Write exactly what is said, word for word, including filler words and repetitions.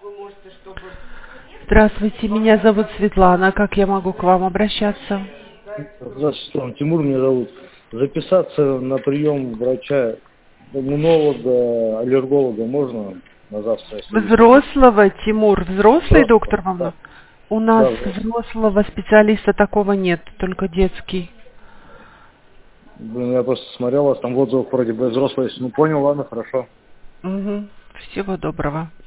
Здравствуйте, меня зовут Светлана. Как я могу к вам обращаться? Здравствуйте, Тимур меня зовут. Записаться на прием врача, иммунолога, аллерголога можно на завтра? Если есть? Взрослого, Тимур, взрослый Взрослого, доктор вам? да. нужен? У нас Да, взрослого. взрослого специалиста такого нет, только детский. Блин, я просто смотрел, у вас там в отзывах вроде бы взрослый есть. Ну понял, ладно, хорошо. Угу. Всего доброго.